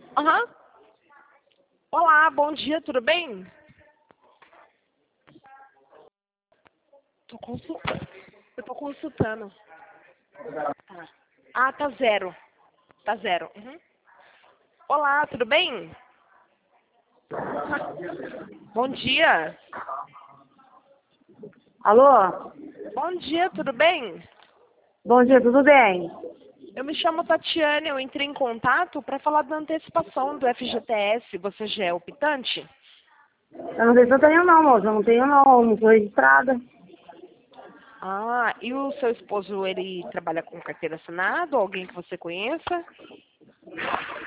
Aham. Olá, bom dia, tudo bem? Tô consultando. Eu tô consultando. Tá. Ah, tá zero. Tá zero. Uhum. Olá, tudo bem? Bom dia. Alô? Bom dia, tudo bem? Bom dia, tudo bem? Eu me chamo Tatiane, eu entrei em contato para falar da antecipação do FGTS. Você já é optante? Eu não sei se eu tenho não, moça. Eu não tenho não sou registrada. Ah, e o seu esposo, ele trabalha com carteira assinada? Ou alguém que você conheça?